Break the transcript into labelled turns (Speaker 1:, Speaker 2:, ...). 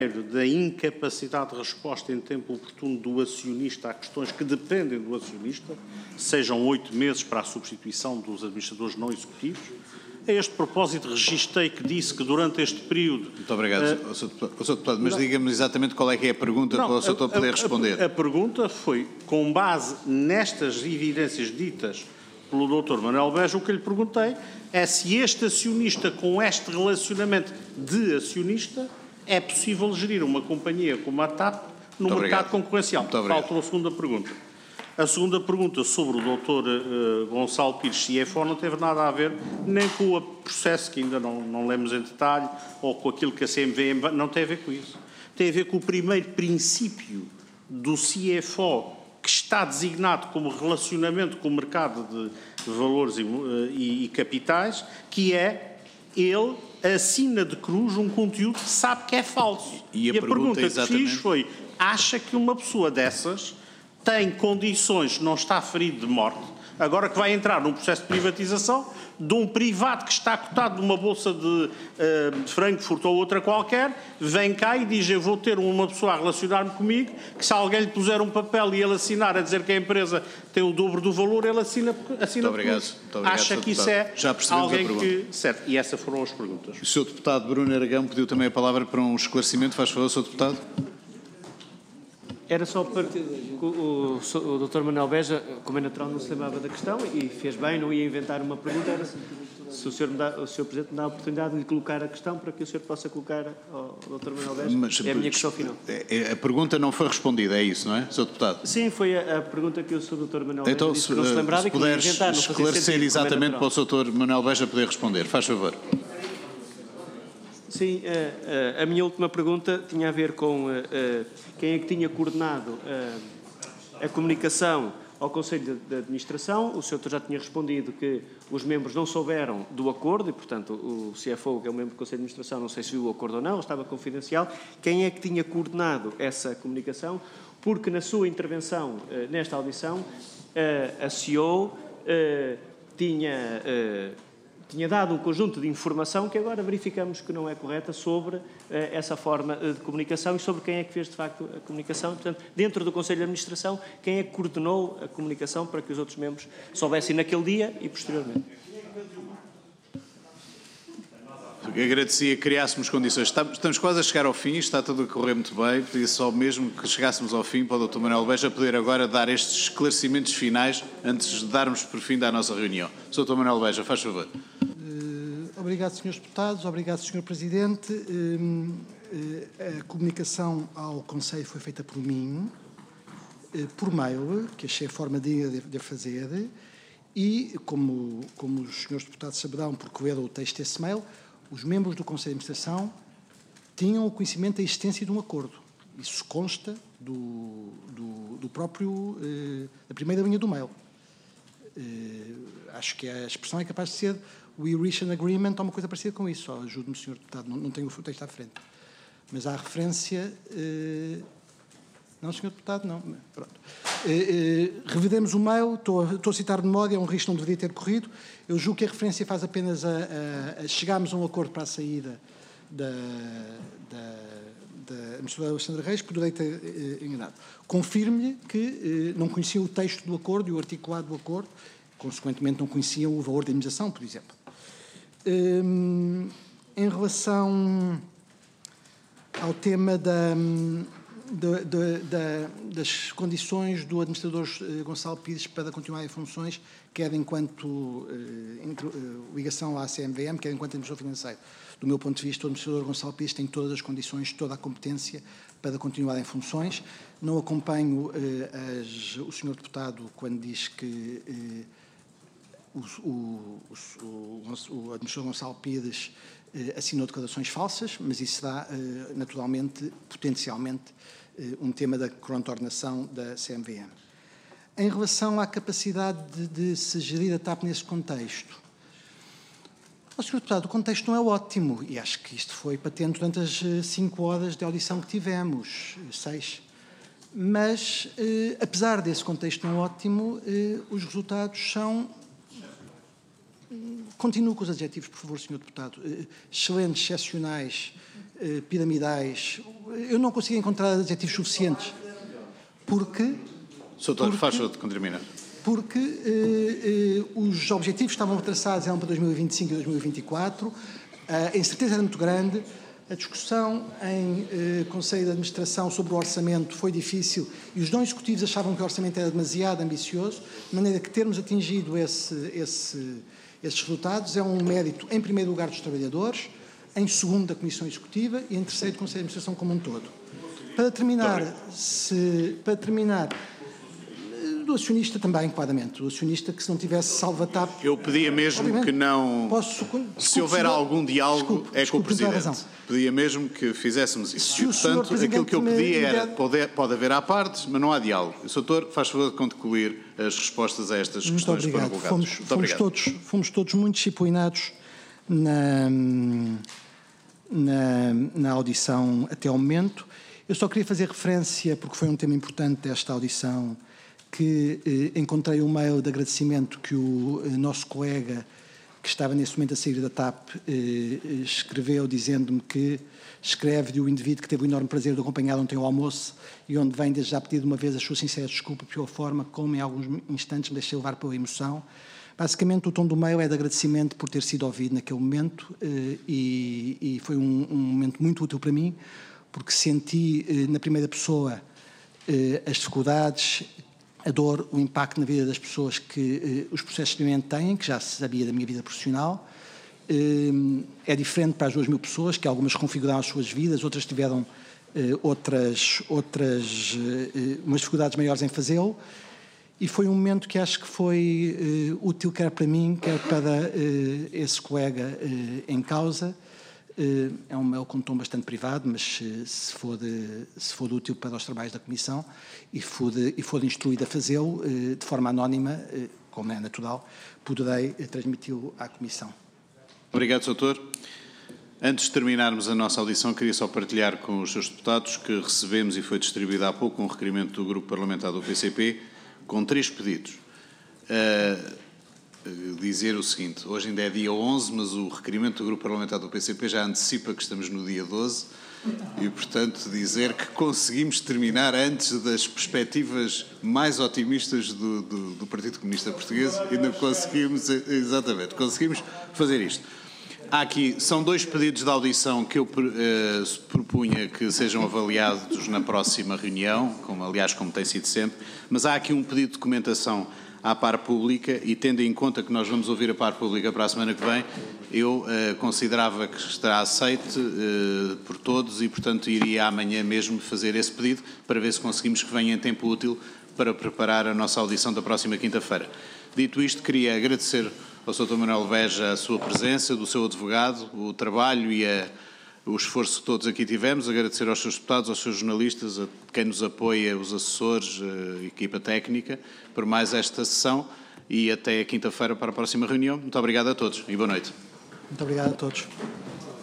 Speaker 1: da incapacidade de resposta em tempo oportuno do acionista a questões que dependem do acionista, sejam 8 meses para a substituição dos administradores não executivos. A este propósito, registrei que disse que durante este período...
Speaker 2: Muito obrigado, Sr. Deputado, mas diga-me exatamente qual é que é a pergunta para o Sr. poder responder.
Speaker 1: A pergunta foi, com base nestas evidências ditas pelo Dr. Manuel Beja, o que eu lhe perguntei é se este acionista, com este relacionamento de acionista, é possível gerir uma companhia como a TAP no mercado concorrencial. Falta a segunda pergunta. A segunda pergunta sobre o Dr. Gonçalo Pires, CFO, não teve nada a ver nem com o processo, que ainda não lemos em detalhe, ou com aquilo que a CMVM... Não tem a ver com isso. Tem a ver com o primeiro princípio do CFO, que está designado como relacionamento com o mercado de valores e capitais, que é ele assina de cruz um conteúdo que sabe que é falso.
Speaker 2: E a pergunta
Speaker 1: que fiz foi, acha que uma pessoa dessas tem condições, não está ferido de morte, agora que vai entrar num processo de privatização, de um privado que está cotado numa bolsa de Frankfurt ou outra qualquer, vem cá e diz, eu vou ter uma pessoa a relacionar-me comigo, que se alguém lhe puser um papel e ele assinar a dizer que a empresa tem o dobro do valor, ele assina
Speaker 2: muito obrigado,
Speaker 1: acha que isso é alguém que...
Speaker 2: Certo,
Speaker 1: e essas foram as perguntas.
Speaker 2: O Sr. Deputado Bruno Aragão pediu também a palavra para um esclarecimento. Faz favor, Sr. Deputado.
Speaker 3: Era só para o Dr. Manuel Beja, como é natural, não se lembrava da questão e fez bem, não ia inventar uma pergunta. Era se o Sr. Presidente me dá a oportunidade de lhe colocar a questão para que o Sr. possa colocar ao Dr. Manuel Beja. Mas, é a minha questão final.
Speaker 2: A pergunta não foi respondida, é isso, não é, Sr. Deputado?
Speaker 3: Sim, foi a pergunta que o Sr. Dr. Manuel Beja disse que não se lembrava e que ia inventar.
Speaker 2: Então, se puder esclarecer exatamente para o Sr. Manuel Beja poder responder. Faz favor.
Speaker 3: Sim, a minha última pergunta tinha a ver com quem é que tinha coordenado a comunicação ao Conselho de Administração. O Sr. já tinha respondido que os membros não souberam do acordo e, portanto, o CFO, que é o membro do Conselho de Administração, não sei se viu o acordo ou não, estava confidencial. Quem é que tinha coordenado essa comunicação? Porque na sua intervenção nesta audição, a CEO tinha dado um conjunto de informação que agora verificamos que não é correta sobre essa forma de comunicação e sobre quem é que fez, de facto, a comunicação. Portanto, dentro do Conselho de Administração, quem é que coordenou a comunicação para que os outros membros soubessem naquele dia e posteriormente.
Speaker 2: Agradecia que criássemos condições. Estamos quase a chegar ao fim, está tudo a correr muito bem. Pedia só mesmo que chegássemos ao fim para o Dr. Manuel Beja poder agora dar estes esclarecimentos finais antes de darmos por fim da nossa reunião. Dr. Manuel Beja, faz favor.
Speaker 4: Obrigado, Srs. Deputados. Obrigado, Sr. Presidente. A comunicação ao Conselho foi feita por mim, por mail, que achei a forma de fazer, e, como os Srs. Deputados saberão, porque leram o texto desse mail, os membros do Conselho de Administração tinham o conhecimento da existência de um acordo. Isso consta do próprio, da primeira linha do mail. Acho que a expressão é capaz de ser we reach an agreement ou uma coisa parecida com isso. Ajude-me, Sr. Deputado, não tenho o texto à frente. Mas há referência... Não, Sr. Deputado, não. Pronto. Revidemos o mail, estou a citar de memória, é um risco que não deveria ter corrido. Eu julgo que a referência faz apenas a chegarmos a um acordo para a saída da administradora Alexandra Reis, poderei ter enganado. Confirmo-lhe que não conheciam o texto do acordo e o articulado do acordo, consequentemente não conheciam o valor da indemnização, por exemplo. Em relação ao tema das condições do administrador Gonçalo Pires para continuar em funções, quer enquanto ligação à CMVM, quer enquanto administrador financeiro. Do meu ponto de vista, o administrador Gonçalo Pires tem todas as condições, toda a competência para continuar em funções. Não acompanho o Sr. Deputado quando diz que o administrador Gonçalo Pires assinou declarações falsas, mas isso será, naturalmente, potencialmente, um tema da contornação da CMVM. Em relação à capacidade de se gerir a TAP nesse contexto, Sr. Deputado, o contexto não é ótimo, e acho que isto foi patente durante as 5 horas de audição que tivemos, 6. Mas, apesar desse contexto não ótimo, os resultados são... Continuo com os adjetivos, por favor, Sr. Deputado. Excelentes, excepcionais, piramidais. Eu não consigo encontrar adjetivos suficientes. Porque...
Speaker 2: Sr. Doutor, faz favor de terminar.
Speaker 4: Porque os objetivos que estavam traçados eram para 2025 e 2024, a incerteza era muito grande, a discussão em Conselho de Administração sobre o orçamento foi difícil e os não executivos achavam que o orçamento era demasiado ambicioso, de maneira que termos atingido esses resultados é um mérito, em primeiro lugar, dos trabalhadores, em segundo, da Comissão Executiva e em terceiro, do Conselho de Administração como um todo. Para terminar, do acionista também, claramente. O acionista que, se não tivesse salva-TAP...
Speaker 2: Eu pedia mesmo que não... Se houver algum diálogo, é com o Presidente. Pedia mesmo que fizéssemos isso. E, portanto, aquilo que eu pedia era... Pode haver à parte, mas não há diálogo. O Sr. Doutor, faz favor de concluir as respostas a estas questões que foram colocadas.
Speaker 4: Fomos todos muito disciplinados na audição até ao momento. Eu só queria fazer referência, porque foi um tema importante desta audição, que encontrei um mail de agradecimento que o nosso colega, que estava nesse momento a sair da TAP, escreveu dizendo-me que escreve de um indivíduo que teve o enorme prazer de acompanhar ontem ao almoço e onde vem desde já pedir de uma vez as suas sinceras desculpas pela forma como em alguns instantes me deixei levar pela emoção. Basicamente o tom do mail é de agradecimento por ter sido ouvido naquele momento e foi um momento muito útil para mim, porque senti na primeira pessoa as dificuldades, a dor, o impacto na vida das pessoas que os processos de alimento têm, que já sabia da minha vida profissional. É diferente para as 2.000 pessoas, que algumas reconfiguraram as suas vidas, outras tiveram umas dificuldades maiores em fazê-lo. E foi um momento que acho que foi útil, quer para mim, quer para esse colega em causa. É um mail com um tom bastante privado, mas se for útil para os trabalhos da Comissão e for instruído a fazê-lo de forma anónima, como é natural, poderei transmiti-lo à Comissão.
Speaker 2: Obrigado, Sr. Doutor. Antes de terminarmos a nossa audição, queria só partilhar com os seus deputados que recebemos e foi distribuído há pouco um requerimento do Grupo Parlamentar do PCP com 3 pedidos. Dizer o seguinte: hoje ainda é dia 11, mas o requerimento do Grupo Parlamentar do PCP já antecipa que estamos no dia 12 e, portanto, dizer que conseguimos terminar antes das perspectivas mais otimistas do Partido Comunista Português e não conseguimos, exatamente, conseguimos fazer isto. São 2 pedidos de audição que eu propunha que sejam avaliados na próxima reunião, como tem sido sempre, mas há aqui um pedido de documentação à par pública e, tendo em conta que nós vamos ouvir a par pública para a semana que vem, eu considerava que estará aceite por todos e, portanto, iria amanhã mesmo fazer esse pedido para ver se conseguimos que venha em tempo útil para preparar a nossa audição da próxima quinta-feira. Dito isto, queria agradecer ao Sr. Manuel Beja a sua presença, do seu advogado, o trabalho e o esforço que todos aqui tivemos, agradecer aos seus deputados, aos seus jornalistas, a quem nos apoia, os assessores, a equipa técnica, por mais esta sessão e até quinta-feira para a próxima reunião. Muito obrigado a todos e boa noite.
Speaker 4: Muito obrigado a todos.